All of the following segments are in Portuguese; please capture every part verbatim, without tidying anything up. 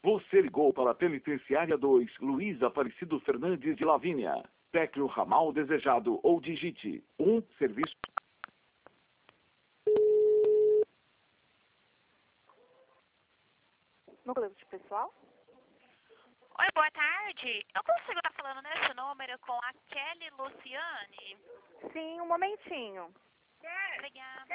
Você ligou para a Penitenciária dois, Luiz Aparecido Fernandes de Lavínia. Tecle o ramal desejado ou digite um serviço. Núcleo de pessoal? Oi, boa tarde. Eu consigo estar falando nesse número com a Kelly Luciane? Sim, um momentinho. Obrigada.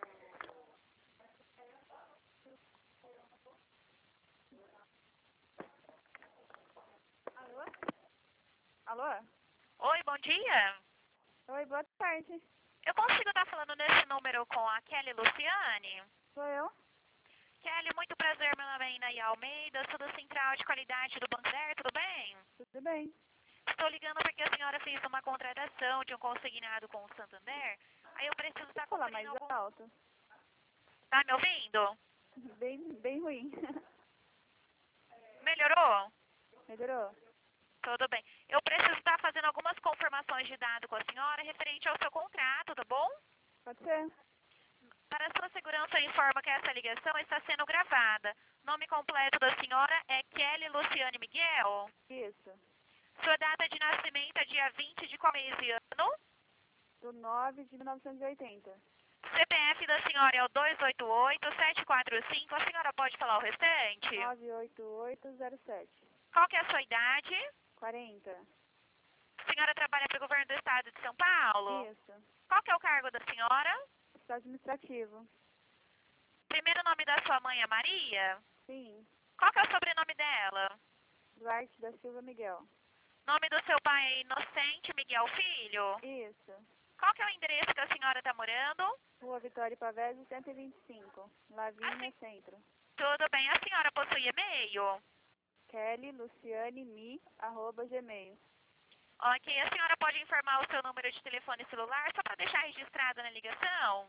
Alô? Alô? Oi, bom dia. Oi, boa tarde. Eu consigo estar falando nesse número com a Kelly Luciane? Sou eu? Kelly, muito prazer. Meu nome é Inaia Almeida, sou da Central de Qualidade do Banco, tudo bem? Tudo bem. Estou ligando porque a senhora fez uma contratação de um consignado com o Santander. Aí eu preciso estar Vou falar mais conferindo algum... alto. Tá me ouvindo? Bem, bem ruim. Melhorou? Melhorou? Tudo bem. Eu preciso estar fazendo algumas confirmações de dado com a senhora referente ao seu contrato, tá bom? Pode ser? Para a sua segurança, eu informo que essa ligação está sendo gravada. Nome completo da senhora é Kelly Luciane Miguel. Isso. Sua data de nascimento é dia vinte de qual mês e ano? Do nove de mil novecentos e oitenta. C P F da senhora é o dois oito oito, sete quatro cinco. A senhora pode falar o restante? nove oito oito zero sete. Qual que é a sua idade? quarenta. A senhora trabalha para o governo do estado de São Paulo? Isso. Qual que é o cargo da senhora? Estado administrativo. Primeiro nome da sua mãe é Maria? Sim. Qual que é o sobrenome dela? Duarte da Silva Miguel. Nome do seu pai é Inocente Miguel Filho? Isso. Qual que é o endereço que a senhora está morando? Rua Vitória Pavese, cento e vinte e cinco. Lavínia, Assim, Centro. tudo bem. A senhora possui e-mail? Kelly Luciane Mi, arroba gmail. Ok. A senhora pode informar o seu número de telefone celular só para deixar registrado na ligação?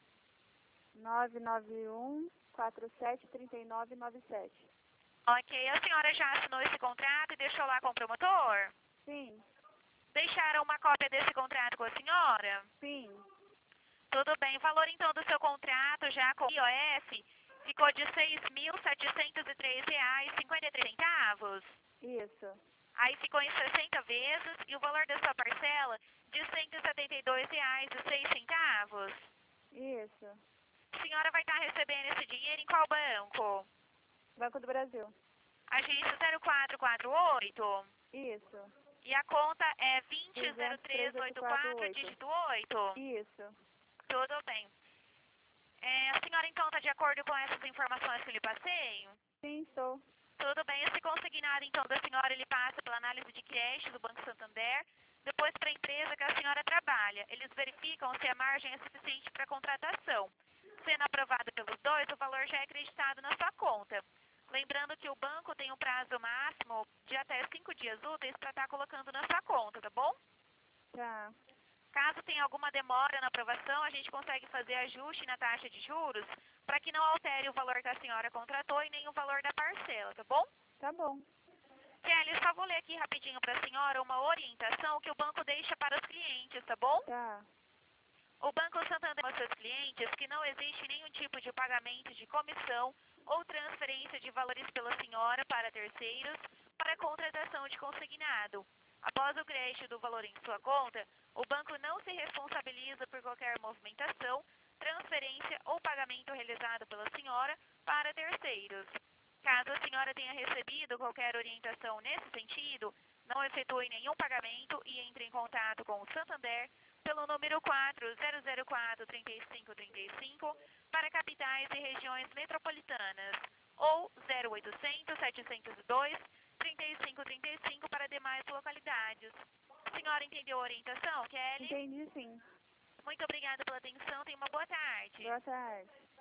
nove nove um quatro sete três nove nove sete. Ok. A senhora já assinou esse contrato e deixou lá com o promotor? Sim. Deixaram uma cópia desse contrato com a senhora? Sim. Tudo bem. O valor então do seu contrato já com o I O F ficou de seis mil setecentos e três reais e cinquenta e três centavos. Isso. Aí ficou em sessenta vezes e o valor da sua parcela de cento e setenta e dois reais e seis centavos. Isso. A senhora vai estar recebendo esse dinheiro em qual banco? Banco do Brasil. Agência zero quatro quatro oito. Isso. E a conta é vinte zero duzentos, três oito quatro, dígito oito. Isso. Tudo bem. É, a senhora então está de acordo com essas informações que eu lhe passei? Sim, estou. Tudo bem. Esse consignado então da senhora, ele passa pela análise de crédito do Banco Santander, depois para a empresa que a senhora trabalha. Eles verificam se a margem é suficiente para a contratação. Sendo aprovado pelos dois, o valor já é acreditado na sua conta. Lembrando que o banco tem um prazo máximo de até cinco dias úteis para estar colocando na sua conta, tá bom? Tá. Caso tenha alguma demora na aprovação, a gente consegue fazer ajuste na taxa de juros para que não altere o valor que a senhora contratou e nem o valor da parcela, tá bom? Tá bom. Kelly, só vou ler aqui rapidinho para a senhora uma orientação que o banco deixa para os clientes, tá bom? Tá. O Banco Santander aos seus clientes que não existe nenhum tipo de pagamento de comissão ou transferência de valores pela senhora para terceiros para contratação de consignado. Após o crédito do valor em sua conta, o banco não se responsabiliza por qualquer movimentação, transferência ou pagamento realizado pela senhora para terceiros. Caso a senhora tenha recebido qualquer orientação nesse sentido, não efetue nenhum pagamento e entre em contato com o Santander pelo número quatro zero zero quatro, três cinco três cinco para capitais e regiões metropolitanas ou zero oitocentos, setecentos e dois, trinta e cinco trinta e cinco para demais localidades. A senhora entendeu a orientação, Kelly? Entendi, sim. Muito obrigada pela atenção, tenha uma boa tarde. Boa tarde.